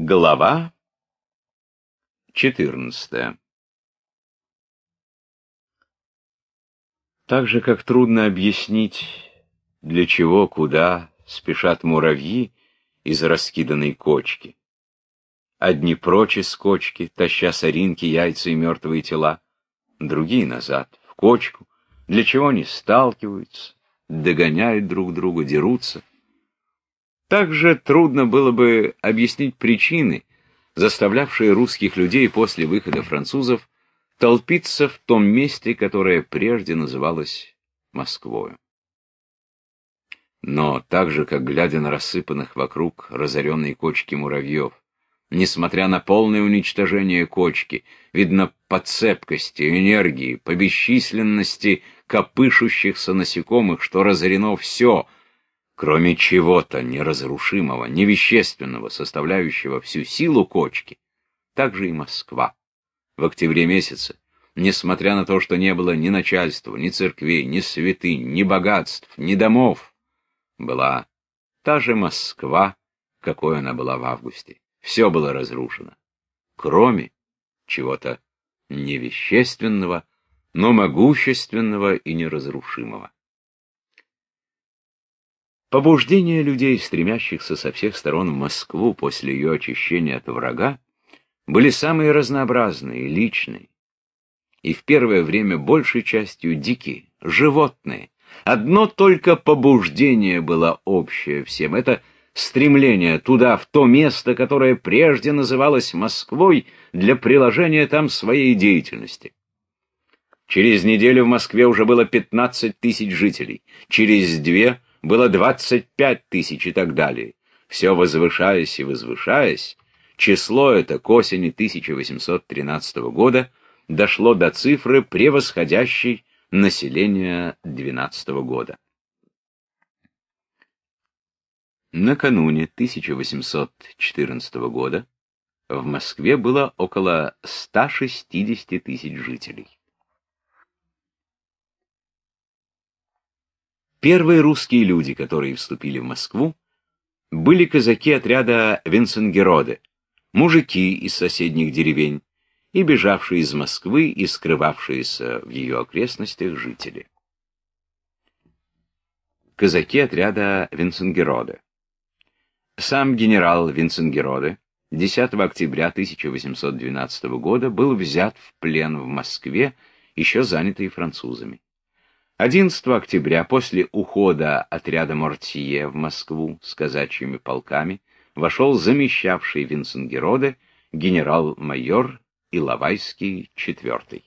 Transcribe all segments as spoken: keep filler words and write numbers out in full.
Глава четырнадцатая. Так же, как трудно объяснить, для чего, куда спешат муравьи из раскиданной кочки. Одни прочь из кочки, таща соринки, яйца и мертвые тела, другие назад, в кочку, для чего они сталкиваются, догоняют друг друга, дерутся. Также трудно было бы объяснить причины, заставлявшие русских людей после выхода французов толпиться в том месте, которое прежде называлось Москвою. Но так же, как глядя на рассыпанных вокруг разоренной кочки муравьев, несмотря на полное уничтожение кочки, видно по цепкости, энергии, по бесчисленности копышущихся насекомых, что разорено все, кроме чего-то неразрушимого, невещественного, составляющего всю силу кочки, так же и Москва. В октябре месяце, несмотря на то, что не было ни начальства, ни церквей, ни святынь, ни богатств, ни домов, была та же Москва, какой она была в августе. Все было разрушено, кроме чего-то невещественного, но могущественного и неразрушимого. Побуждения людей, стремящихся со всех сторон в Москву после ее очищения от врага, были самые разнообразные, личные, и в первое время большей частью дикие, животные. Одно только побуждение было общее всем — это стремление туда, в то место, которое прежде называлось Москвой, для приложения там своей деятельности. Через неделю в Москве уже было пятнадцать тысяч жителей, через две — было двадцать пять тысяч и так далее. Все возвышаясь и возвышаясь, число это к осени тысяча восемьсот тринадцатого года дошло до цифры, превосходящей население двенадцатого года. Накануне тысяча восемьсот четырнадцатого года в Москве было около ста шестидесяти тысяч жителей. Первые русские люди, которые вступили в Москву, были казаки отряда Венценгероде, мужики из соседних деревень и бежавшие из Москвы и скрывавшиеся в ее окрестностях жители. Казаки отряда Венценгероде. Сам генерал Венценгероде десятого октября тысяча восемьсот двенадцатого года был взят в плен в Москве, еще занятый французами. одиннадцатого октября, после ухода отряда Мортье в Москву с казачьими полками, вошел замещавший Венценгероде генерал-майор Иловайский четвёртый.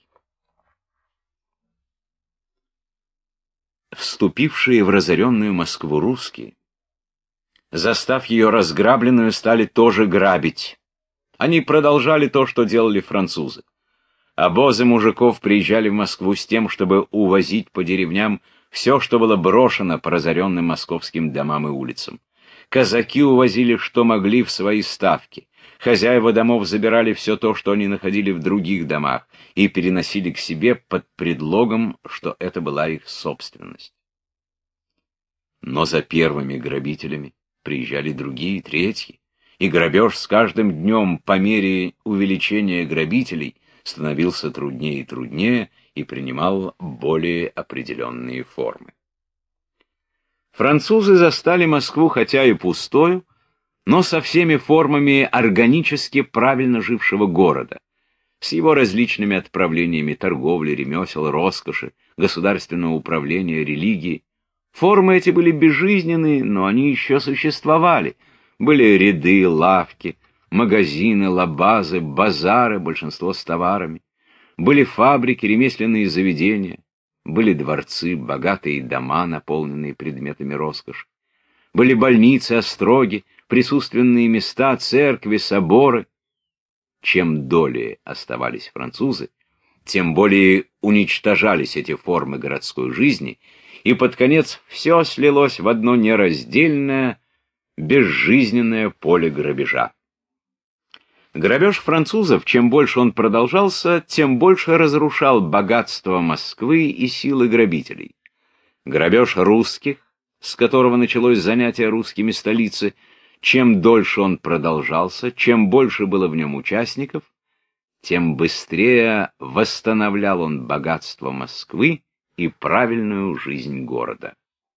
Вступившие в разоренную Москву русские, застав ее разграбленную, стали тоже грабить. Они продолжали то, что делали французы. Обозы мужиков приезжали в Москву с тем, чтобы увозить по деревням все, что было брошено по разоренным московским домам и улицам. Казаки увозили, что могли, в свои ставки. Хозяева домов забирали все то, что они находили в других домах, и переносили к себе под предлогом, что это была их собственность. Но за первыми грабителями приезжали другие, третьи, и грабеж с каждым днем по мере увеличения грабителей становился труднее и труднее и принимал более определенные формы. Французы застали Москву хотя и пустою, но со всеми формами органически правильно жившего города, с его различными отправлениями торговли, ремесел, роскоши, государственного управления, религии. Формы эти были безжизненные, но они еще существовали. Были ряды, лавки, магазины, лабазы, базары, большинство с товарами. Были фабрики, ремесленные заведения. Были дворцы, богатые дома, наполненные предметами роскоши. Были больницы, остроги, присутственные места, церкви, соборы. Чем долее оставались французы, тем более уничтожались эти формы городской жизни, и под конец все слилось в одно нераздельное, безжизненное поле грабежа. Грабеж французов, чем больше он продолжался, тем больше разрушал богатство Москвы и силы грабителей. Грабеж русских, с которого началось занятие русскими столицы, Чем дольше он продолжался, чем больше было в нем участников, тем быстрее восстанавливал он богатство Москвы и правильную жизнь города.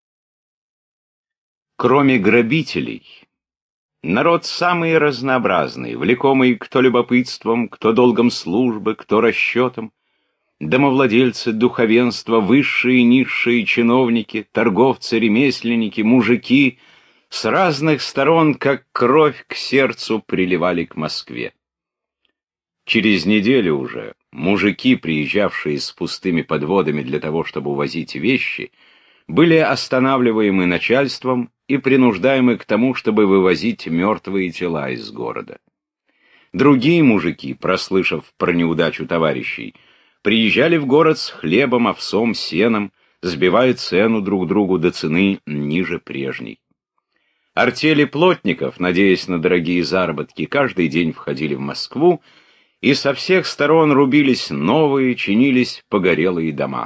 Кроме грабителей, народ самый разнообразный, влекомый кто любопытством, кто долгом службы, кто расчетом, домовладельцы, духовенство, высшие и низшие чиновники, торговцы, ремесленники, мужики с разных сторон, как кровь к сердцу, приливали к Москве. Через неделю уже мужики, приезжавшие с пустыми подводами для того, чтобы увозить вещи, были останавливаемы начальством и принуждаемы к тому, чтобы вывозить мертвые тела из города. Другие мужики, прослышав про неудачу товарищей, приезжали в город с хлебом, овсом, сеном, сбивая цену друг другу до цены ниже прежней. Артели плотников, надеясь на дорогие заработки, каждый день входили в Москву, и со всех сторон рубились новые, чинились погорелые дома.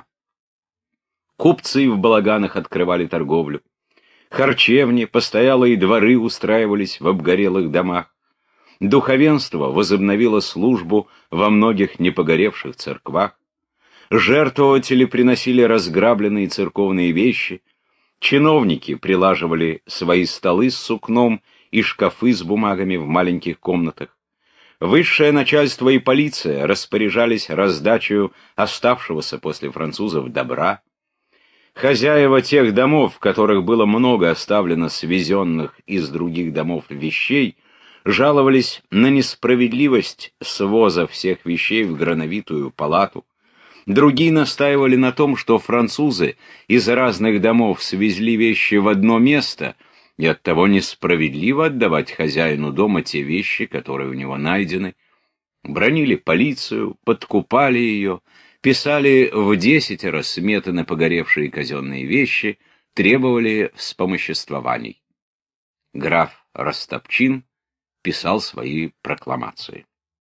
Купцы в балаганах открывали торговлю. Харчевни, постоялые дворы устраивались в обгорелых домах. Духовенство возобновило службу во многих непогоревших церквах. Жертвователи приносили разграбленные церковные вещи. Чиновники прилаживали свои столы с сукном и шкафы с бумагами в маленьких комнатах. Высшее начальство и полиция распоряжались раздачей оставшегося после французов добра. Хозяева тех домов, в которых было много оставлено свезенных из других домов вещей, жаловались на несправедливость своза всех вещей в грановитую палату. Другие настаивали на том, что французы из разных домов свезли вещи в одно место, и оттого несправедливо отдавать хозяину дома те вещи, которые у него найдены. Бранили полицию, подкупали ее, писали в десятеро сметы на погоревшие казенные вещи, требовали вспомоществований. Граф Растопчин писал свои прокламации.